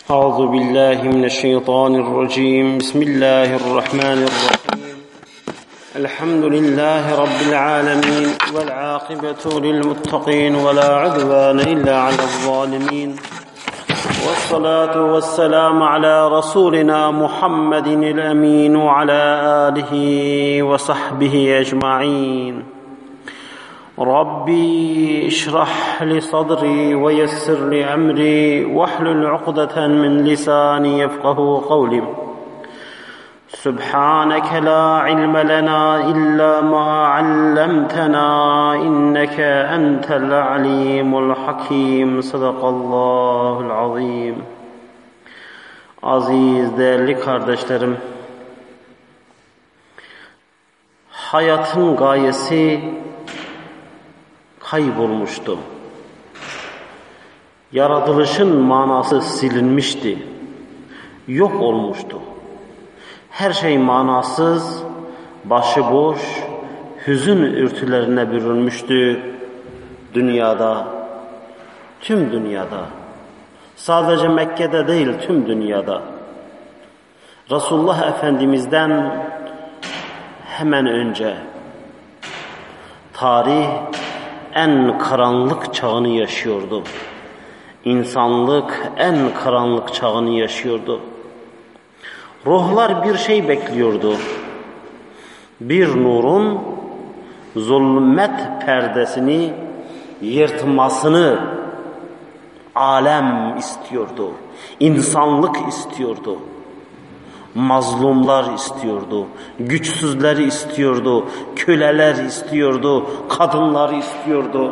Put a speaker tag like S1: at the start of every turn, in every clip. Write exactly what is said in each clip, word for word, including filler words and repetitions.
S1: أعوذ بالله من الشيطان الرجيم بسم الله الرحمن الرحيم الحمد لله رب العالمين والعاقبة للمتقين ولا عدوان إلا على الظالمين والصلاة والسلام على رسولنا محمد الأمين وعلى آله وصحبه أجمعين ربي اشرح لي صدري ويسر لي أمري واحلل عقدة من لساني يفقه قولي سبحانك لا علم لنا إلا ما علمتنا إنك أنت العليم الحكيم صدق الله العظيم. Aziz, değerli kardeşlerim, hayatın gayesi kaybolmuştu. Yaratılışın manası silinmişti. Yok olmuştu. Her şey manasız, başıboş, hüzün örtülerine bürünmüştü dünyada, tüm dünyada. Sadece Mekke'de değil, tüm dünyada. Resulullah Efendimiz'den hemen önce tarih en karanlık çağını yaşıyordu. İnsanlık en karanlık çağını yaşıyordu. Ruhlar bir şey bekliyordu. Bir nurun zulmet perdesini yırtmasını alem istiyordu. İnsanlık istiyordu. Mazlumlar istiyordu. Güçsüzleri istiyordu. Köleler istiyordu. Kadınları istiyordu.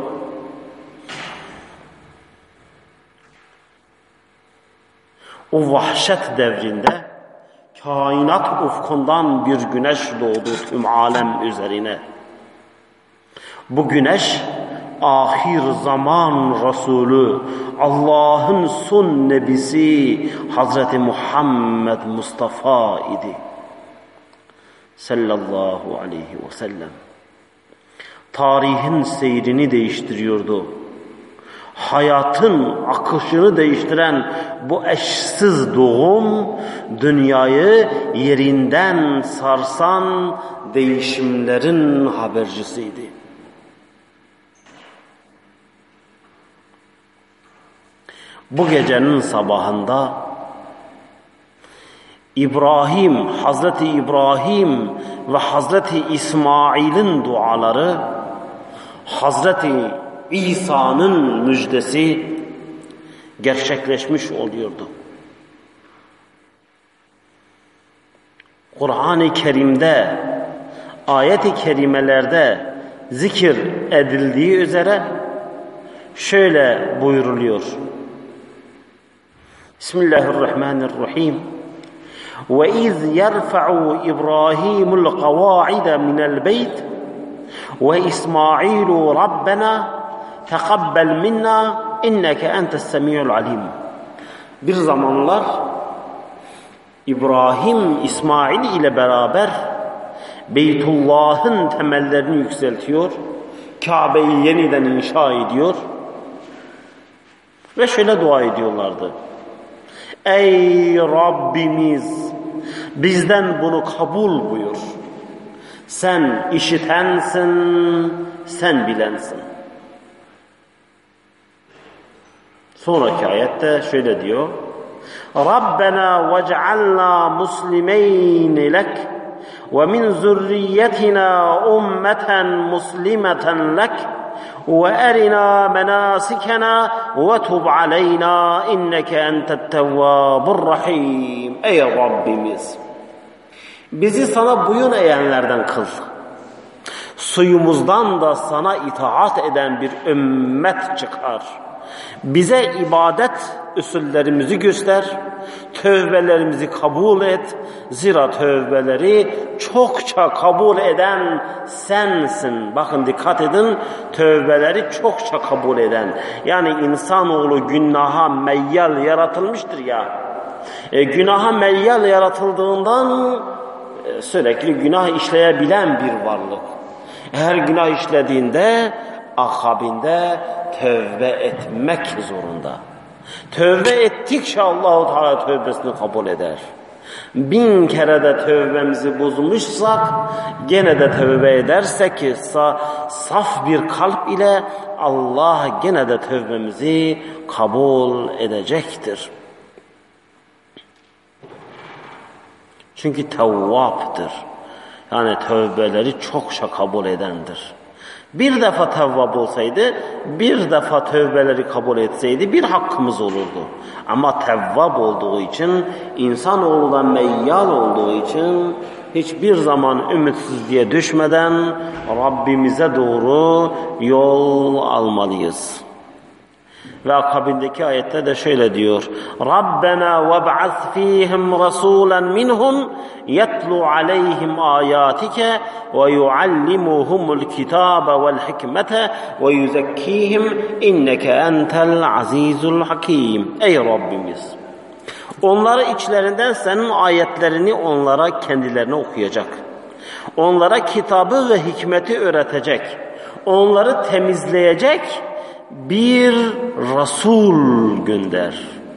S1: O vahşet devrinde kainat ufkundan bir güneş doğdu tüm alem üzerine. Bu güneş ahir zaman Resulü, Allah'ın son nebisi Hazreti Muhammed Mustafa idi. Sallallahu aleyhi ve sellem. Tarihin seyrini değiştiriyordu. Hayatın akışını değiştiren bu eşsiz doğum dünyayı yerinden sarsan değişimlerin habercisiydi. Bu gecenin sabahında İbrahim, Hazreti İbrahim ve Hazreti İsmail'in duaları, Hazreti İsa'nın müjdesi gerçekleşmiş oluyordu. Kur'an-ı Kerim'de, ayet-i kerimelerde zikir edildiği üzere şöyle buyuruluyor. Bismillahirrahmanirrahim. وَإِذْ يَرْفَعُ إِبْرَاهِيمُ الْقَوَاعِدَ مِنَ الْبَيْتِ وَإِسْمَاعِيلُ رَبَّنَا تَقَبَّلْ مِنَّا اِنَّكَ اَنْتَ السَّمِيعُ الْعَلِيمُ. Bir zamanlar İbrahim, İsmail ile beraber Beytullah'ın temellerini yükseltiyor, Kabe'yi yeniden inşa ediyor ve şöyle dua ediyorlardı. Ey Rabbimiz, bizden bunu kabul buyur. Sen işitensin, sen bilensin. Sonraki ayette şöyle diyor. Rabbena vec'alna muslimeyn lek ve min zurriyetina ummeten muslimeten lek ve erina menasikena ve tub aleyna inneke entet tevvabur rahim. Ey Rabbimiz, bizi sana boyun eğenlerden kıl. Suyumuzdan da sana itaat eden bir ümmet çıkar. Bize ibadet usullerimizi göster. Tövbelerimizi kabul et. Zira tövbeleri çokça kabul eden sensin. Bakın dikkat edin. Tövbeleri çokça kabul eden. Yani insanoğlu günaha meyyal yaratılmıştır ya. E, günaha meyyal yaratıldığından e, sürekli günah işleyebilen bir varlık. Her günah işlediğinde akabinde tövbe etmek zorunda. Tövbe ettikçe Allah-u Teala tövbesini kabul eder. Bin kere de tövbemizi bozmuşsak, gene de tövbe edersek ki sa saf bir kalp ile Allah gene de tövbemizi kabul edecektir. Çünkü tevvaptır. Yani tövbeleri çokça kabul edendir. Bir defa tevvab olsaydı, bir defa tövbeleri kabul etseydi bir hakkımız olurdu. Ama tevvab olduğu için, insanoğluna meyyal olduğu için hiçbir zaman ümitsizliğe düşmeden Rabbimize doğru yol almalıyız. Ve akabindeki ayette de şöyle diyor. Rabbena veb'ath fihim rasulan minhum yetlu aleyhim ayatike ve yuallimuhumul kitabe vel hikmete ve yuzekkihim inneke entel azizul hakim. Ey Rabbimiz! Onları içlerinden senin ayetlerini onlara kendilerine okuyacak. Onlara kitabı ve hikmeti öğretecek. Onları temizleyecek bir Resul gönder.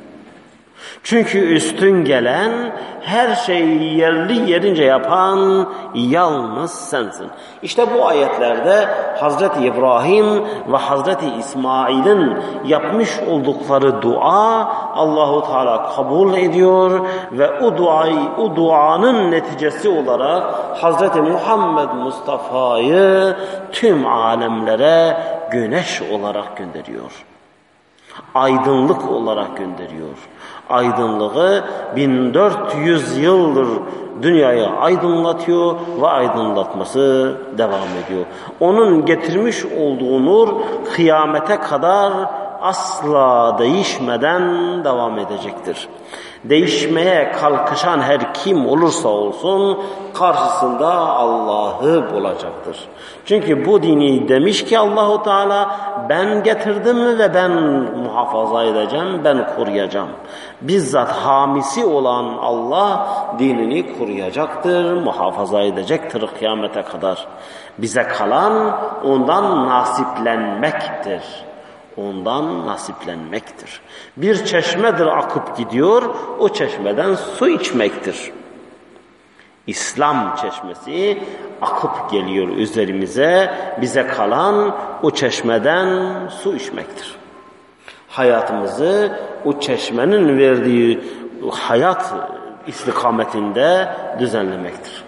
S1: Çünkü üstün gelen, her şeyi yerli yerince yapan yalnız sensin. İşte bu ayetlerde Hazreti İbrahim ve Hazreti İsmail'in yapmış oldukları dua Allahu Teala kabul ediyor ve o duayı, o duanın neticesi olarak Hazreti Muhammed Mustafa'yı tüm alemlere güneş olarak gönderiyor. Aydınlık olarak gönderiyor. Aydınlığı bin dört yüz yıldır dünyayı aydınlatıyor ve aydınlatması devam ediyor. Onun getirmiş olduğu nur kıyamete kadar asla değişmeden devam edecektir. Değişmeye kalkışan her kim olursa olsun karşısında Allah'ı bulacaktır. Çünkü bu dini demiş ki Allahu Teala ben getirdim ve ben muhafaza edeceğim, ben koruyacağım. Bizzat hamisi olan Allah dinini koruyacaktır, muhafaza edecektir kıyamete kadar. Bize kalan ondan nasiplenmektir. Ondan nasiplenmektir. Bir çeşmedir akıp gidiyor, o çeşmeden su içmektir. İslam çeşmesi akıp geliyor üzerimize, bize kalan o çeşmeden su içmektir. Hayatımızı o çeşmenin verdiği hayat istikametinde düzenlemektir.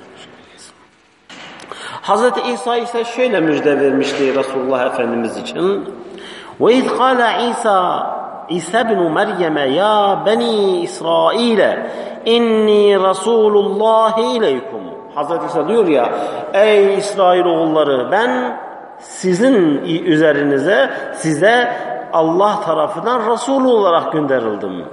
S1: Hazreti İsa ise şöyle müjde vermişti Resulullah Efendimiz için. وَاِذْ قَالَ عِيسَى عِيسَى بْنُ مَرْيَمَ يَا بَنِي إِسْرَائِيلَ اِنِّي رَسُولُ اللّٰهِ اِلَيْكُمْ. Hazreti İsa diyor ya, ey İsrailoğulları ben sizin üzerinize, size Allah tarafından Resul olarak gönderildim.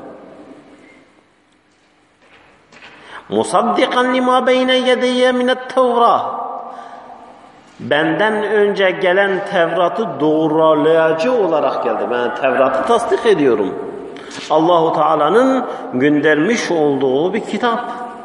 S1: مُصَدِّقًا لِمَا بَيْنَ يَدَيَّ مِنَ التَّوْرَةِ. Benden önce gelen Tevrat'ı doğrulayıcı olarak geldi. Ben Tevrat'ı tasdik ediyorum. Allahu Teala'nın göndermiş olduğu bir kitap.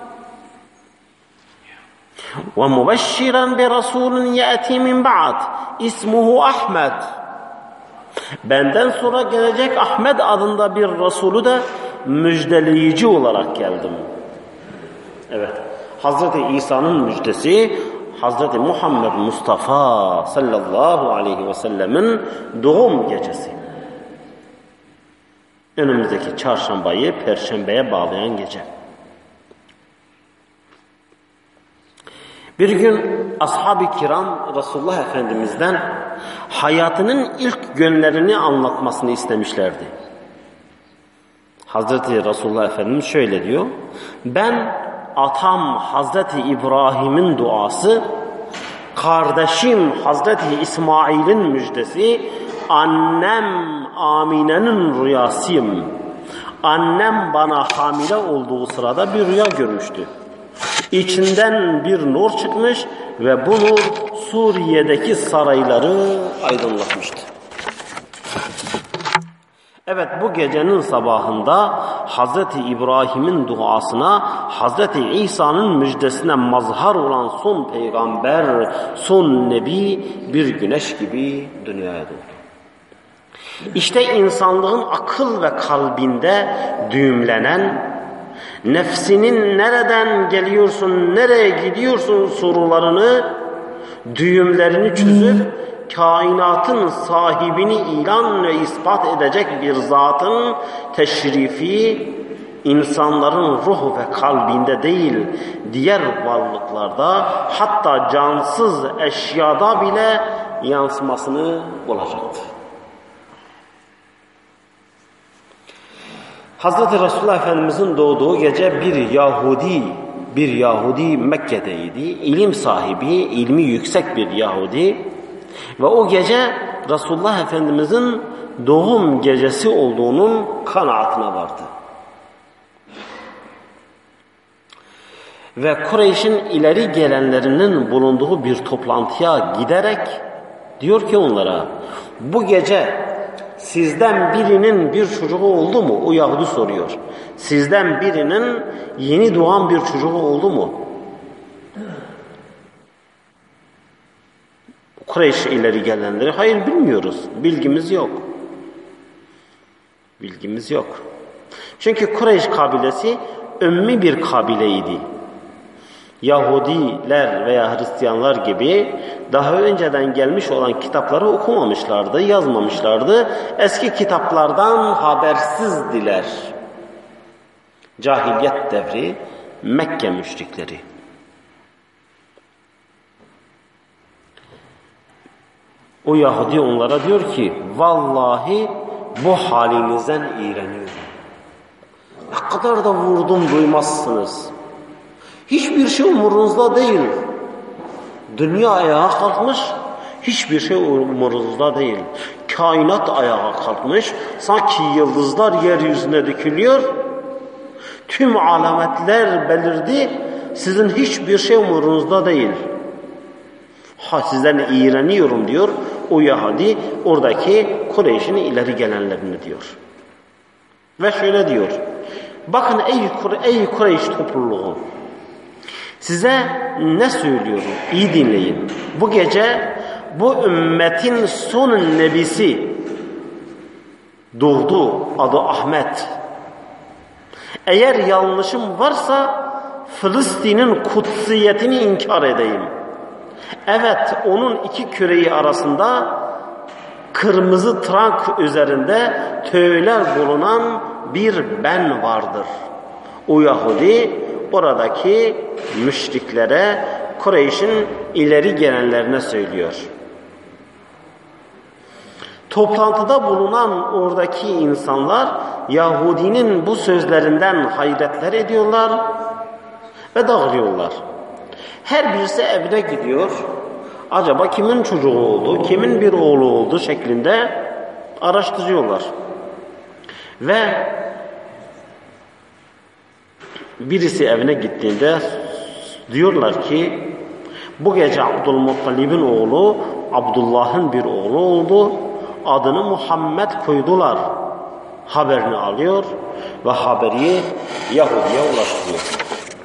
S1: Ve mubashshiran bi rasulin yati min ba'd ismuhu Ahmed. Benden sonra gelecek Ahmed adında bir Resulü de müjdeleyici olarak geldim. Evet. Hazreti İsa'nın müjdesi Hazreti Muhammed Mustafa sallallahu aleyhi ve sellemin doğum gecesi. Önümüzdeki çarşambayı perşembeye bağlayan gece. Bir gün ashab-ı kiram Resulullah Efendimiz'den hayatının ilk günlerini anlatmasını istemişlerdi. Hazreti Resulullah Efendimiz şöyle diyor. Ben atam Hazreti İbrahim'in duası, kardeşim Hazreti İsmail'in müjdesi, annem Amine'nin rüyasıyım. Annem bana hamile olduğu sırada bir rüya görmüştü. İçinden bir nur çıkmış ve bu nur Suriye'deki sarayları aydınlatmıştı. Evet, bu gecenin sabahında Hazreti İbrahim'in duasına, Hazreti İsa'nın müjdesine mazhar olan son peygamber, son nebi bir güneş gibi dünyaya doğdu. İşte insanlığın akıl ve kalbinde düğümlenen, nefsinin nereden geliyorsun, nereye gidiyorsun sorularını, düğümlerini çözüp kainatın sahibini ilan ve ispat edecek bir zatın teşrifi, insanların ruhu ve kalbinde değil, diğer varlıklarda, hatta cansız eşyada bile yansımasını bulacaktı. Hazreti Resulullah Efendimizin doğduğu gece bir Yahudi, bir Yahudi Mekke'deydi. İlim sahibi, ilmi yüksek bir Yahudi. Ve o gece Resulullah Efendimizin doğum gecesi olduğunun kanaatine vardı. Ve Kureyş'in ileri gelenlerinin bulunduğu bir toplantıya giderek diyor ki onlara, bu gece sizden birinin bir çocuğu oldu mu? O Yahudi soruyor. Sizden birinin yeni doğan bir çocuğu oldu mu? Kureyş ileri gelenleri, hayır bilmiyoruz. Bilgimiz yok. Bilgimiz yok. Çünkü Kureyş kabilesi ümmi bir kabileydi. Yahudiler veya Hristiyanlar gibi daha önceden gelmiş olan kitapları okumamışlardı, yazmamışlardı. Eski kitaplardan habersizdiler. Cahiliyet devri, Mekke müşrikleri. O Yahudi onlara diyor ki, vallahi bu halinizden iğreniyorum. Ne kadar da vurdum duymazsınız. Hiçbir şey umurunuzda değil. Dünya ayağa kalkmış, hiçbir şey umurunuzda değil. Kainat ayağa kalkmış, sanki yıldızlar yeryüzüne dökülüyor. Tüm alametler belirdi, sizin hiçbir şey umurunuzda değil. Ha, sizden iğreniyorum diyor o Yahudi, oradaki Kureyş'in ileri gelenlerini diyor. Ve şöyle diyor, bakın ey, ey Kureyş topluluğu, size ne söylüyorum? İyi dinleyin. Bu gece bu ümmetin son nebisi doğdu, adı Ahmet. Eğer yanlışım varsa Filistin'in kutsiyetini inkar edeyim. Evet, onun iki küreği arasında kırmızı trank üzerinde tüyler bulunan bir ben vardır. O Yahudi oradaki müşriklere, Kureyş'in ileri gelenlerine söylüyor. Toplantıda bulunan oradaki insanlar Yahudinin bu sözlerinden hayretler ediyorlar ve dağılıyorlar. Her birisi evine gidiyor. Acaba kimin çocuğu oldu, kimin bir oğlu oldu şeklinde araştırıyorlar. Ve birisi evine gittiğinde diyorlar ki bu gece Abdülmuttalib'in oğlu Abdullah'ın bir oğlu oldu. Adını Muhammed koydular. Haberini alıyor ve haberi Yahudi'ye ulaştırıyor.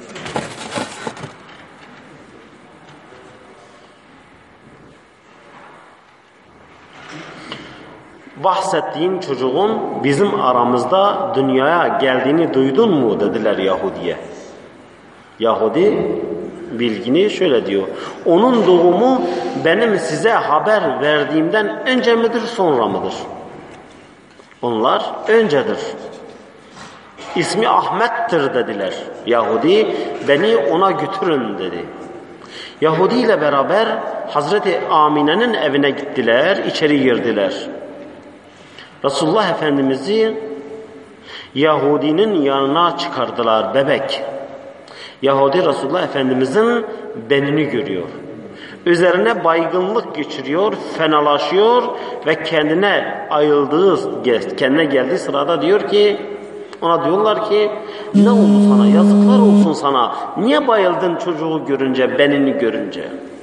S1: Bahsettiğin çocuğun bizim aramızda dünyaya geldiğini duydun mu dediler Yahudi'ye. Yahudi bilgini şöyle diyor. Onun doğumu benim size haber verdiğimden önce midir, sonra mıdır? Onlar öncedir. İsmi Ahmet'tir dediler. Yahudi beni ona götürün dedi. Yahudi ile beraber Hazreti Amine'nin evine gittiler, içeri girdiler. Resulullah Efendimiz'i Yahudinin yanına çıkardılar, bebek. Yahudi Resulullah Efendimiz'in benini görüyor. Üzerine baygınlık geçiriyor, fenalaşıyor ve kendine ayıldığı, kendine geldiği sırada diyor ki, ona diyorlar ki, ne oldu sana, yazıklar olsun sana, niye bayıldın çocuğu görünce, benini görünce?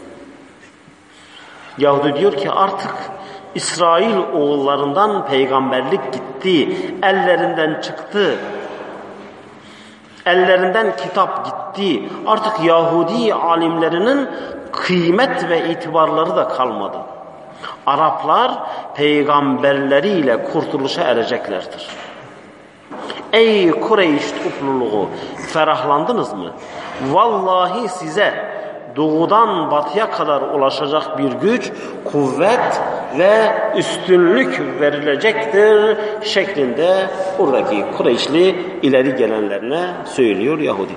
S1: Yahudi diyor ki, artık İsrail oğullarından peygamberlik gitti, ellerinden çıktı. Ellerinden kitap gitti. Artık Yahudi alimlerinin kıymet ve itibarları da kalmadı. Araplar peygamberleriyle kurtuluşa ereceklerdir. Ey Kureyş topluluğu, ferahlandınız mı? Vallahi size doğudan batıya kadar ulaşacak bir güç, kuvvet ve üstünlük verilecektir şeklinde buradaki Kureyşli ileri gelenlerine söylüyor Yahudi.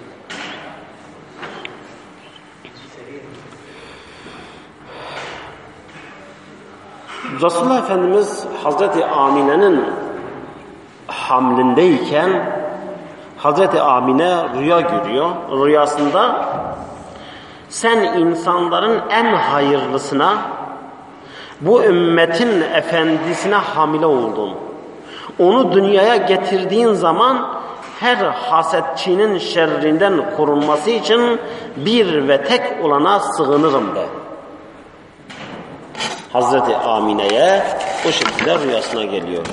S1: Resulullah Efendimiz Hazreti Amine'nin hamlindeyken Hazreti Amine rüya görüyor. Rüyasında sen insanların en hayırlısına, bu ümmetin efendisine hamile oldun. Onu dünyaya getirdiğin zaman her hasetçinin şerrinden korunması için bir ve tek olana sığınırım de. Hazreti Amine'ye o şekilde rüyasına geliyor.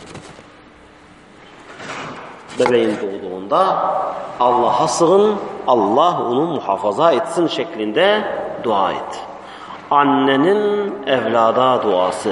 S1: Bebeğin doğduğunda Allah'a sığın, Allah onu muhafaza etsin şeklinde dua et. Annenin evlada duası.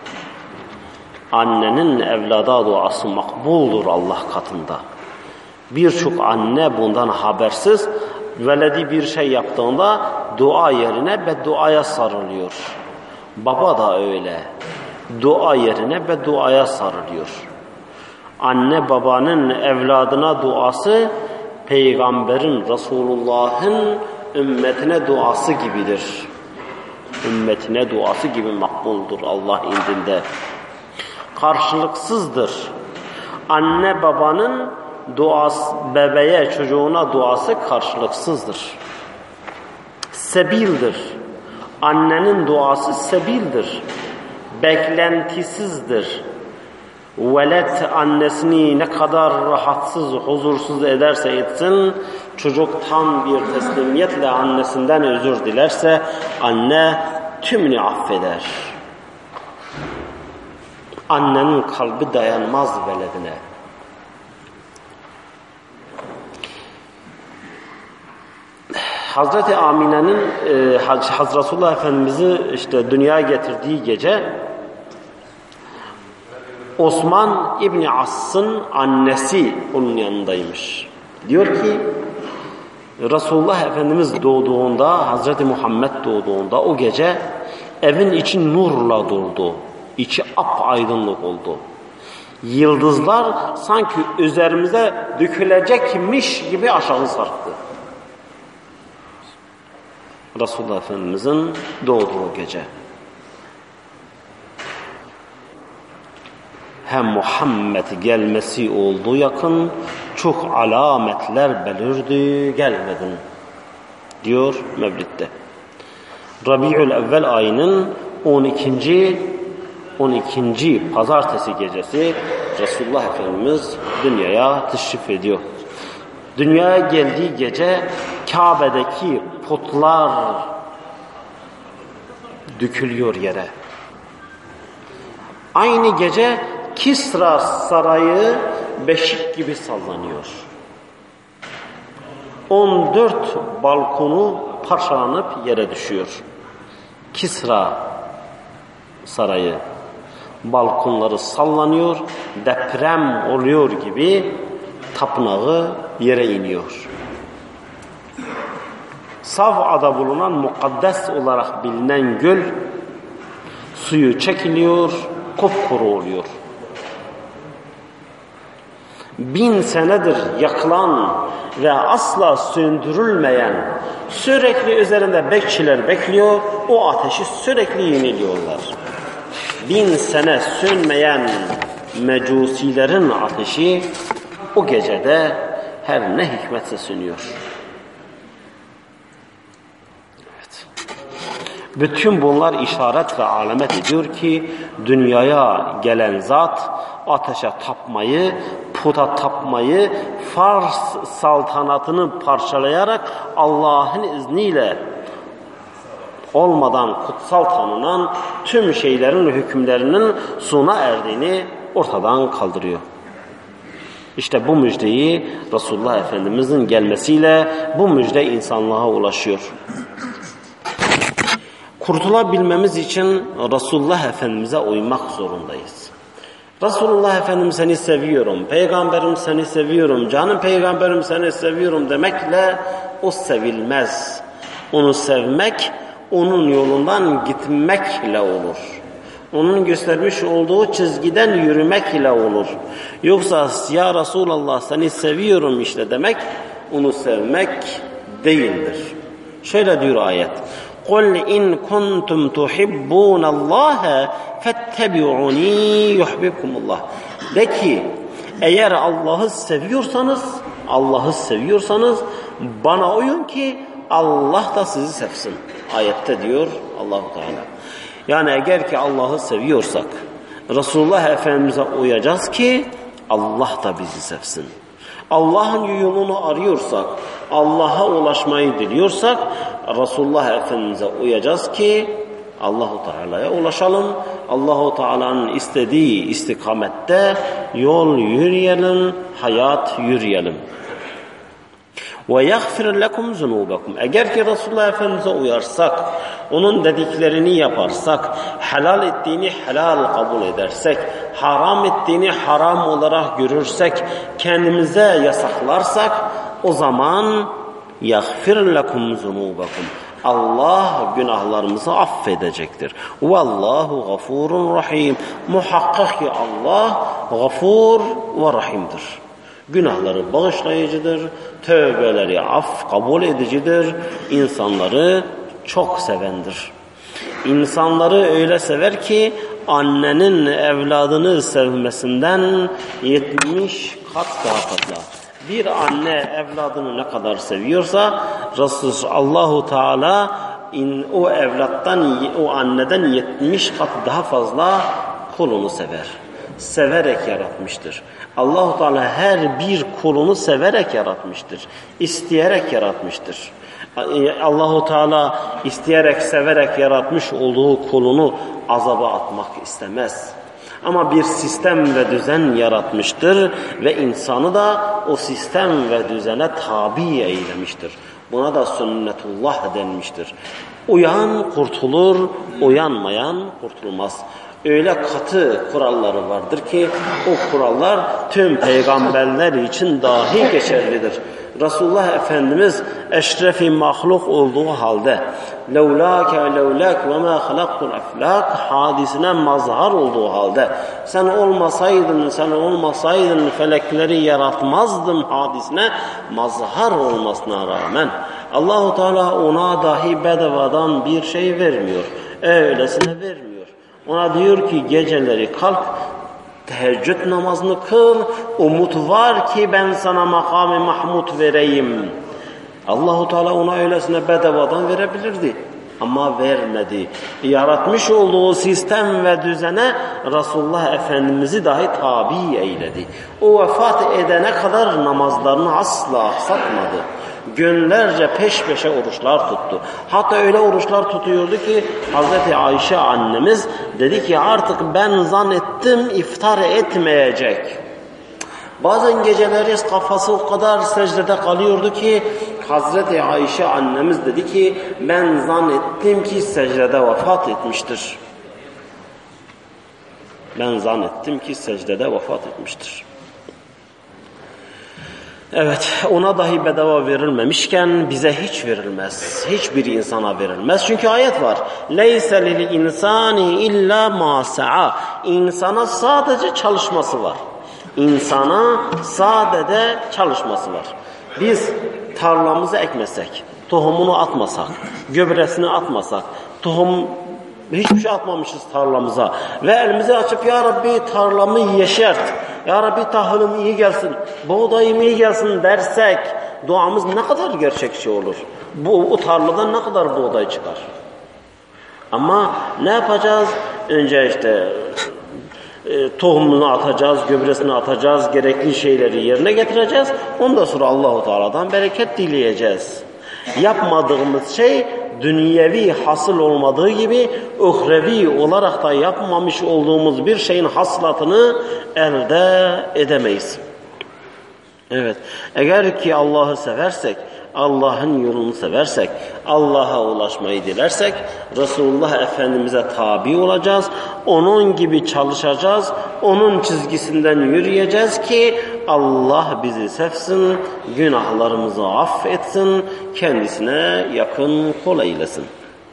S1: Annenin evlada duası makbuldur Allah katında. Birçok anne bundan habersiz, veledi bir şey yaptığında dua yerine bedduaya sarılıyor. Baba da öyle. Dua yerine bedduaya sarılıyor. Anne babanın evladına duası, Peygamberin, Resulullah'ın ümmetine duası gibidir. Ümmetine duası gibi makbuldur Allah indinde. Karşılıksızdır. Anne babanın duası, bebeğe, çocuğuna duası karşılıksızdır. Sebildir. Annenin duası sebildir. Beklentisizdir. Velet annesini ne kadar rahatsız, huzursuz ederse etsin, çocuk tam bir teslimiyetle annesinden özür dilerse, anne tümünü affeder. Annenin kalbi dayanmaz veledine. Hazreti Amine'nin e, Hazreti Resulullah Efendimiz'i işte dünyaya getirdiği gece Osman İbni As'ın annesi onun yanındaymış. Diyor ki Resulullah Efendimiz doğduğunda, Hazreti Muhammed doğduğunda o gece evin içi nurla doldu. İçi apaydınlık oldu. Yıldızlar sanki üzerimize dökülecekmiş gibi aşağı sarktı. Resulullah Efendimiz'in doğduğu gece. Hem Muhammed gelmesi oldu yakın, çok alametler belirdi gelmedin diyor Mevlid'de. Rabi'ül Evvel ayının on ikinci on ikinci pazartesi gecesi Resulullah Efendimiz dünyaya teşrif ediyor. Dünyaya geldiği gece Kabe'deki putlar dökülüyor yere. Aynı gece Kisra sarayı beşik gibi sallanıyor. on dört balkonu parçalanıp yere düşüyor. Kisra sarayı balkonları sallanıyor, deprem oluyor gibi tapınağı yere iniyor. Sav'ada bulunan mukaddes olarak bilinen göl suyu çekiliyor, kupkuru oluyor. Bin senedir yakılan ve asla söndürülmeyen, sürekli üzerinde bekçiler bekliyor, o ateşi sürekli yeniliyorlar. Bin sene sönmeyen mecusilerin ateşi o gecede her ne hikmetse sönüyor. Evet. Bütün bunlar işaret ve alamet ediyor ki dünyaya gelen zat ateşe tapmayı, puta tapmayı, Fars saltanatını parçalayarak Allah'ın izniyle olmadan kutsal tanınan tüm şeylerin hükümlerinin sona erdiğini ortadan kaldırıyor. İşte bu müjdeyi Resulullah Efendimiz'in gelmesiyle bu müjde insanlığa ulaşıyor. kurtulabilmemiz için Resulullah Efendimiz'e uymak zorundayız. Resulullah Efendimiz seni seviyorum, peygamberim seni seviyorum, canım peygamberim seni seviyorum demekle o sevilmez. Onu sevmek, onun yolundan gitmekle olur. Onun göstermiş olduğu çizgiden yürümekle olur. Yoksa ya Resulallah seni seviyorum işte demek, onu sevmek değildir. Şöyle diyor ayet. قُلْ اِنْ كُنْتُمْ تُحِبُّونَ اللّٰهَ فَاتَّبِعُونِي يُحْبِبْكُمُ اللّٰهِ. De ki, eğer Allah'ı seviyorsanız, Allah'ı seviyorsanız bana uyun ki Allah da sizi sevsin. Ayette diyor Allah-u Teala. Yani eğer ki Allah'ı seviyorsak, Resulullah Efendimiz'e uyacağız ki Allah da bizi sevsin. Allah'ın yolunu arıyorsak, Allah'a ulaşmayı diliyorsak, Resulullah Efendimiz'e uyacağız ki Allah-u Teala'ya ulaşalım. Allah-u Teala'nın istediği istikamette yol yürüyelim, hayat yürüyelim. وَيَغْفِرْ لَكُمْ زُنُوبَكُمْ. Eğer ki Resulullah Efendimiz'e uyarsak, onun dediklerini yaparsak, helal ettiğini helal kabul edersek, haram ettiğini haram olarak görürsek, kendimize yasaklarsak, o zaman يَغْفِرْ لَكُمْ زُنُوبَكُمْ. Allah günahlarımızı affedecektir. Vallahu gafurun rahim. Muhakkak ki Allah gafur ve rahimdir. Günahları bağışlayıcıdır, tövbeleri af kabul edicidir, insanları çok sevendir. İnsanları öyle sever ki annenin evladını sevmesinden yetmiş kat daha fazla. Bir anne evladını ne kadar seviyorsa Resulullah Allahu Teala o evlattan, o anneden yetmiş kat daha fazla kulunu sever. Severek yaratmıştır. Allah-u Teala her bir kulunu severek yaratmıştır. İsteyerek yaratmıştır. Allah-u Teala isteyerek, severek yaratmış olduğu kulunu azaba atmak istemez. Ama bir sistem ve düzen yaratmıştır ve insanı da o sistem ve düzene tabi eylemiştir. Buna da sünnetullah denmiştir. Uyan kurtulur, uyanmayan kurtulmaz. Öyle katı kuralları vardır ki o kurallar tüm peygamberler için dahi geçerlidir. Resulullah Efendimiz eşrefi mahluk olduğu halde levlâke levlâk ve mâ halaktul eflâk hadisine mazhar olduğu halde sen olmasaydın, sen olmasaydın felekleri yaratmazdım hadisine mazhar olmasına rağmen Allah-u Teala ona dahi bedavadan bir şey vermiyor. Öylesine vermiyor. Ona diyor ki geceleri kalk, teheccüd namazını kıl, umut var ki ben sana makam-ı mahmud vereyim. Allah-u Teala ona öylesine bedavadan verebilirdi. Ama vermedi. Yaratmış olduğu sistem ve düzene Resulullah Efendimiz'i dahi tabi eyledi. O vefat edene kadar namazlarını asla aksatmadı. Günlerce peş peşe oruçlar tuttu. Hatta öyle oruçlar tutuyordu ki Hazreti Ayşe annemiz dedi ki artık ben zannettim iftar etmeyecek. Bazen geceleri kafası o kadar secdede kalıyordu ki Hazreti Ayşe annemiz dedi ki ben zannettim ki secdede vefat etmiştir. Ben zannettim ki secdede vefat etmiştir. Evet, ona dahi bedava verilmemişken bize hiç verilmez. Hiçbir insana verilmez. Çünkü ayet var. Leyse lil insani illa ma sa'a. İnsana sadece çalışması var. İnsana sadece çalışması var. Biz tarlamızı ekmesek, tohumunu atmasak, gübresini atmasak, tohum hiçbir şey atmamışız tarlamıza ve elimizi açıp ya Rabbi tarlamı yeşert, ya Rabbi tahılım iyi gelsin, buğdayım iyi gelsin dersek duamız ne kadar gerçekçi olur. Bu o tarladan ne kadar buğday çıkar. Ama ne yapacağız? Önce işte e, tohumunu atacağız, gübresini atacağız, gerekli şeyleri yerine getireceğiz. Ondan sonra Allah-u Teala'dan bereket dileyeceğiz. Yapmadığımız şey dünyevi hasıl olmadığı gibi uhrevi olarak da yapmamış olduğumuz bir şeyin hasılatını elde edemeyiz. Evet. Eğer ki Allah'ı seversek, Allah'ın yolunu seversek, Allah'a ulaşmayı dilersek Resulullah Efendimiz'e tabi olacağız. Onun gibi çalışacağız. Onun çizgisinden yürüyeceğiz ki Allah bizi sevsin, günahlarımızı affetsin, kendisine yakın kul eylesin.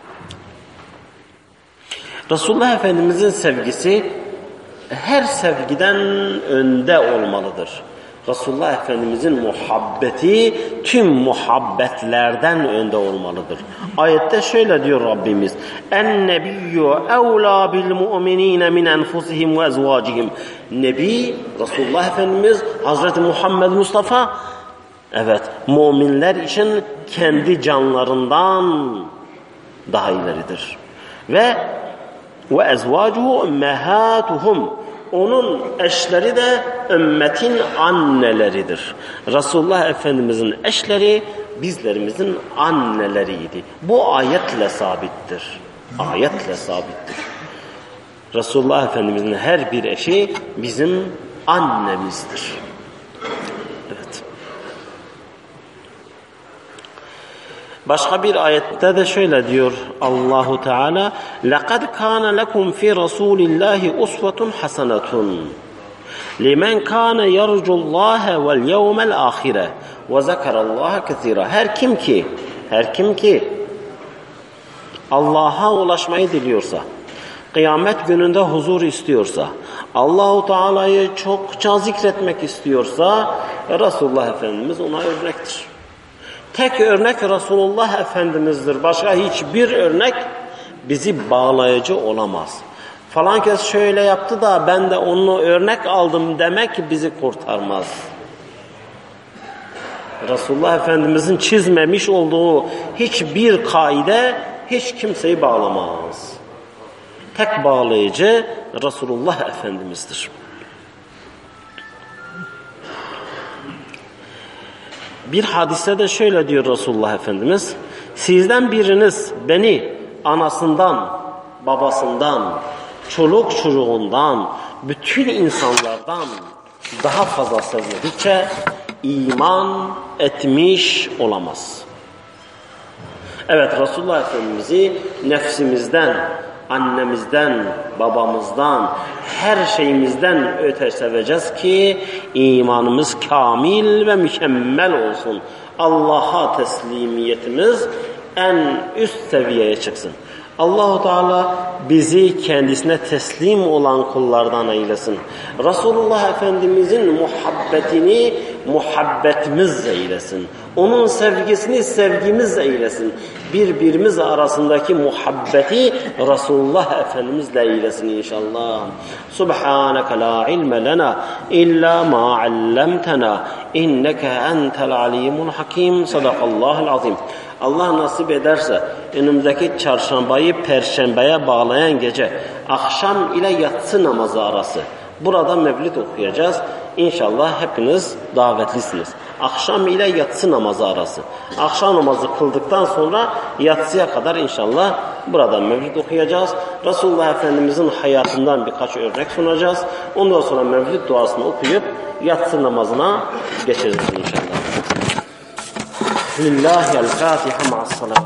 S1: Resulullah Efendimiz'in sevgisi her sevgiden önde olmalıdır. Resulullah Efendimiz'in muhabbeti tüm muhabbetlerden önde olmalıdır. Ayette şöyle diyor Rabbimiz: "En-nebiyyü evlâ bil mu'minîne min enfusihim ve ezvâcihim." Nebi, Resulullah Efendimiz, Hazreti Muhammed Mustafa, evet, müminler için kendi canlarından daha ileridir. Ve ve ezvâcuhu ummehâtuhum. Onun eşleri de ümmetin anneleridir. Resulullah Efendimizin eşleri bizlerimizin anneleriydi. Bu ayetle sabittir. Ayetle sabittir. Resulullah Efendimizin her bir eşi bizim annemizdir. Evet. Başka bir ayette de şöyle diyor Allahu Teala: "Laqad kana lekum fi Rasulillahi uswatun hasanatun limen kana yercullaha vel yevmel ahire ve zekerallaha kesira." Her kim ki, her kim ki Allah'a ulaşmayı diliyorsa, kıyamet gününde huzur istiyorsa, Allahu Teala'yı çokça zikretmek istiyorsa, Resulullah Efendimiz ona örnektir. Tek örnek Resulullah Efendimiz'dir. Başka hiçbir örnek bizi bağlayıcı olamaz. Falan kez şöyle yaptı da ben de onu örnek aldım demek bizi kurtarmaz. Resulullah Efendimiz'in çizmemiş olduğu hiçbir kaide hiç kimseyi bağlamaz. Tek bağlayıcı Resulullah Efendimiz'dir. Bir hadiste de şöyle diyor Resulullah Efendimiz: "Sizden biriniz beni anasından, babasından, çoluk çocuğundan, bütün insanlardan daha fazla sevmedikçe iman etmiş olamaz." Evet, Resulullah Efendimiz'i nefsimizden, annemizden, babamızdan, her şeyimizden öte seveceğiz ki imanımız kamil ve mükemmel olsun. Allah'a teslimiyetimiz en üst seviyeye çıksın. Allah-u Teala bizi kendisine teslim olan kullardan eylesin. Resulullah Efendimizin muhabbetini muhabbetimiz eylesin. Onun sevgisini sevgimiz eylesin. Birbirimiz arasındaki muhabbeti Resulullah Efendimizle eylesin inşallah. Subhaneke la ilme lena illa ma allamtana inneke entel alimul hakim. Sadakallahul azim. Allah nasip ederse önümüzdeki çarşambayı perşembeye bağlayan gece akşam ile yatsı namazı arası burada mevlid okuyacağız. İnşallah hepiniz davetlisiniz. Akşam ile yatsı namazı arası. Akşam namazı kıldıktan sonra yatsıya kadar inşallah burada mevlid okuyacağız. Resulullah Efendimizin hayatından birkaç örnek sunacağız. Ondan sonra mevlid duasını okuyup yatsı namazına geçeceğiz inşallah. Lillahi el-Fatiha ma'as-salavat.